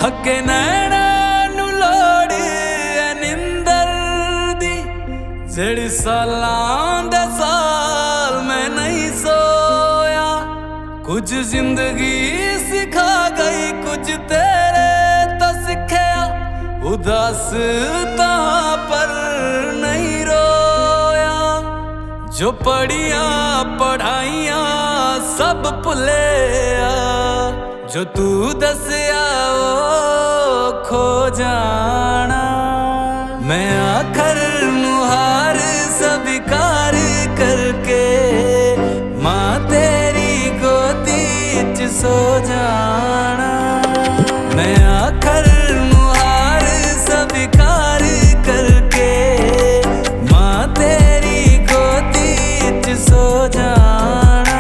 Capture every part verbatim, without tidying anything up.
थके नैना नू लोड़ है निंदर दी, जेड़ी सालां दे साल मैं नहीं सोया। कुछ जिंदगी सिखा गई, कुछ तेरे तो सिखया, उदास ता पर नहीं रोया। जो पढ़िया पढ़ाइया सब भुलिया, जो तू दसिया ओ खो जाना। मैं आखर मुहार स्वीकार करके मां तेरी गोदी च सो जाना। मैं आखर मुहार स्वीकार करके मां तेरी गोदी च सो जाना।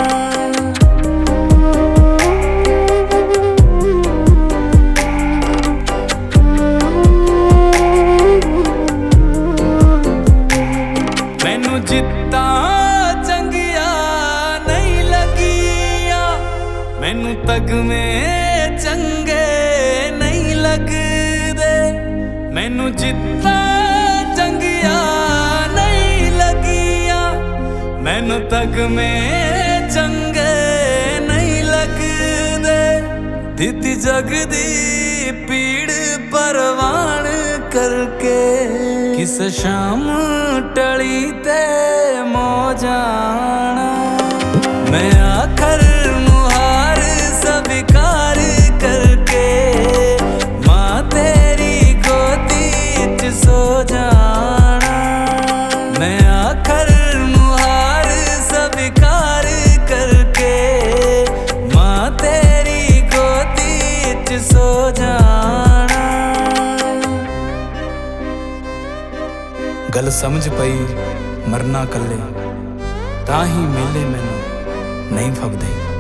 मैनू जित्ता चंगिया नहीं लगिया, मैनू तगमे चंगे नहीं लगदे। मैनू जित्ता चंगिया नहीं लगिया, मैनू तगमे चंगे नहीं लगदे। दिती जगदी पीड़ परवान करके, किस शाम टली ते मो जाना। मैं आखर मुहार स्वीकार करके मां तेरी गोदी च सो जाना। मैं आखर मुहार स्वीकार करके मां तेरी गोदी च सो जाना। गल समझ पई मरना कल्ले, ताही मेले मैनू नहीं फबदे।